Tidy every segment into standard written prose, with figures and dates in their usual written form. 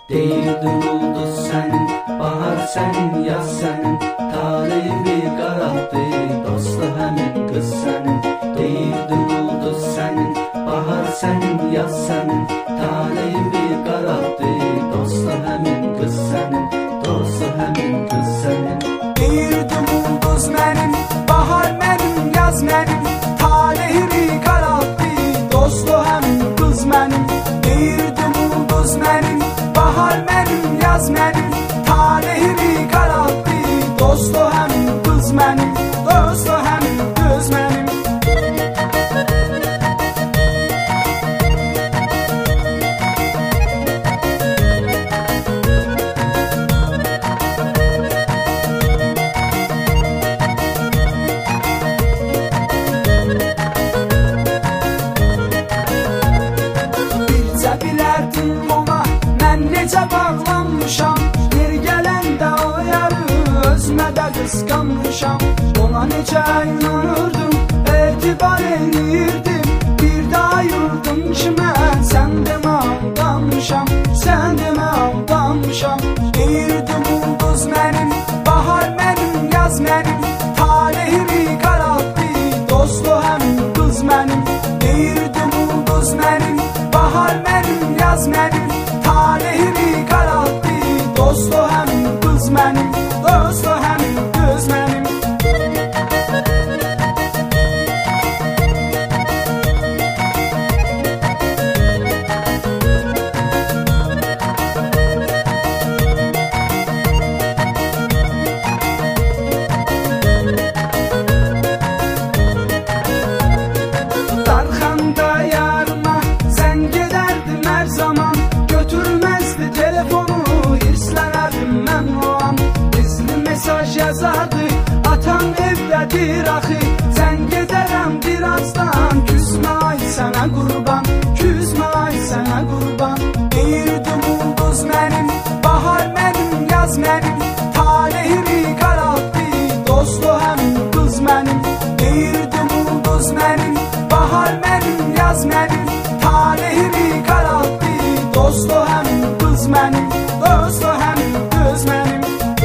Değildin ulduz senin, bahar senin, yaz senin, taleyini qaraldı, dostu həmin qız sənin. Değildin ulduz senin, bahar senin, yaz senin, taleyini qaraldı, dostu həmin qız sənin, dostu həmin qız sənin. Değildin ulduz mənim, bahar mənim, yaz mənim, taleyini qaraldı, dostu həmin qız mənim. Değildin ulduz mənim, bahar mənim, yaz mənim, taleyini qaraldı, dostu həmin qız mənim, dostu həmin qız mənim. Bircə bilərdin ona, mən necə bağlanmışam, bir gələndə o yarı özümə də qısqanmışam. Ona necə inanırdım, etibar edirdim, bir də ayırdım ki mən, sən demə aldanmışam, sən demə aldanmışam. Deyirdim ulduz mənim, bahar mənim, yaz mənim, taleyini qaraldı, dostu həmin qız mənim. Deyirdim ulduz mənim, bahar mənim, yaz mənim, taleyini qaraldı, dostu həmin qız mənim, dostu həmin qız mənim. Darxanda yarıma zəng edərdim hər zaman, götürməzdi telefonu, hirslənərdim mən o an. Gizli mesaj yazardı, atan evdədir axı, zəng edərəm birazdan, küsmə ay sənə qurban, küsmə ay sənə qurban. Deyirdim ulduz mənim, bahar mənim, yaz mənim, taleyini qaraldı, dostu həmin qız mənim. Deyirdim ulduz mənim, bahar mənim, yaz mənim, taleyini qaraldı, dostu həmin qız mənim, dostu həmin qız mənim.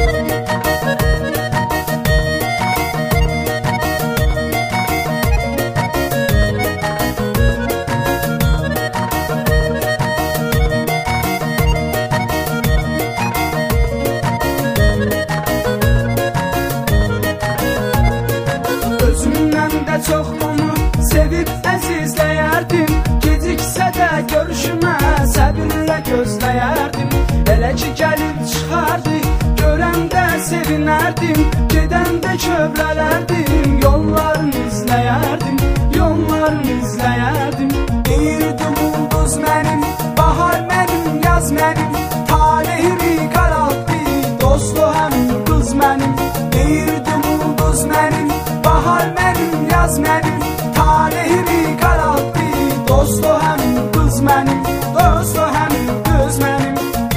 Özümdən də çox onu sevib əzizləyərdim, geciksə də görüşümə səbirlə gözləyərdim. Elə ki gəlib çıxardı, görəndə sevinərdim, gedəndə kövrələrdim, yollarını izləyərdim, yollarını izləyərdim. Deyirdim ulduz mənim, bahar mənim, yaz mənim, taleyini qaraldı, dostu həmin qız mənim. Deyirdim ulduz mənim, bahar mənim, yaz mənim, taleyini qaraldı, dostu həmin qız mənim, dostu həmin qız mənim.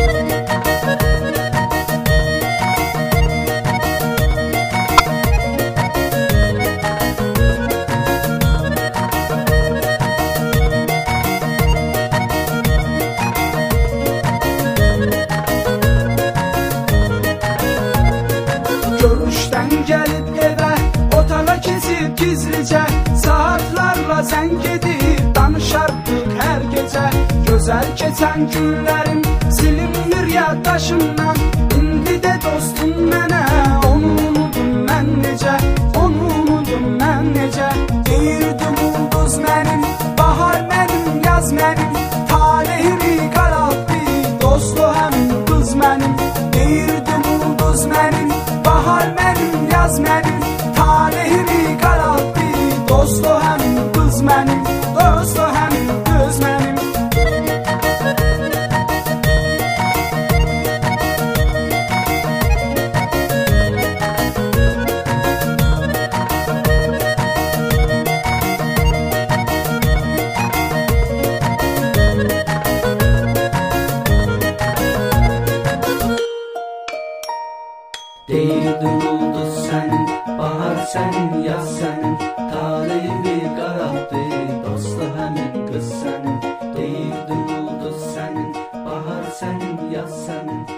Görüşdən gəlib evə, otağa keçib gizlicə, saatlarla zəng edib danışardıq hər gecə. Gözəl keçən günlərim silinmir yaddaşımdan, indi də dostum mənə, onu unudum mən necə, onu unudum mən necə. Deyirdim ulduz mənim, bahar mənim, yaz mənim, taleyini qaraldı, dostu həmin qız mənim. Deyirdim ulduz mənim, bahar mənim, yaz mənim, taleyini qaraldı, dostu həmin qız mənim, dostu həmin qız mənim. Değildin ulduz senin, bahar senin, yaz senin, taleyini qaraldı, dostu həmin qız sənin. Değildin ulduz sənin, bahar sənin, yaz sənin